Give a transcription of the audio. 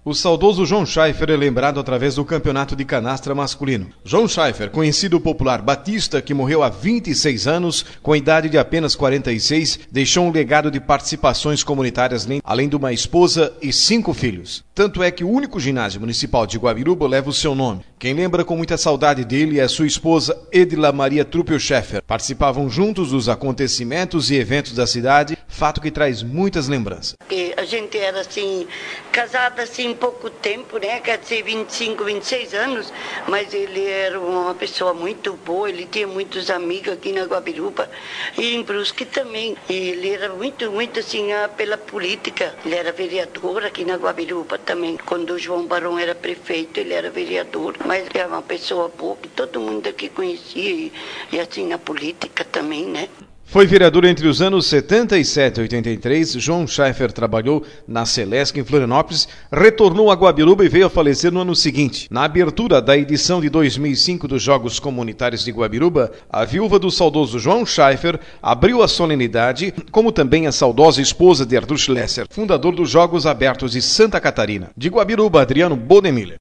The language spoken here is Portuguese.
O saudoso João Schaeffer é lembrado através do campeonato de canastra masculino. João Schaeffer, conhecido popular Batista, que morreu há 26 anos, com a idade de apenas 46, deixou um legado de participações comunitárias, além de uma esposa e 5 filhos. Tanto é que o único ginásio municipal de Guabiruba leva o seu nome. Quem lembra com muita saudade dele é sua esposa Edila Maria Truppel Schaeffer. Participavam juntos dos acontecimentos e eventos da cidade, fato que traz muitas lembranças. A gente era assim, casada assim pouco tempo, né? Quer dizer, 25, 26 anos, mas ele era uma pessoa muito boa, ele tinha muitos amigos aqui na Guabiruba e em Brusque também. E ele era muito assim, pela política. Ele era vereador aqui na Guabiruba também. Quando o João Barão era prefeito, ele era vereador, mas era uma pessoa boa que todo mundo aqui conhecia e assim na política também, né? Foi vereador entre os anos 77 e 83. João Schaeffer trabalhou na Celesc em Florianópolis, retornou a Guabiruba e veio a falecer no ano seguinte. Na abertura da edição de 2005 dos Jogos Comunitários de Guabiruba, a viúva do saudoso João Schaeffer abriu a solenidade, como também a saudosa esposa de Arthur Schlesser, fundador dos Jogos Abertos de Santa Catarina. De Guabiruba, Adriano Bodemiller.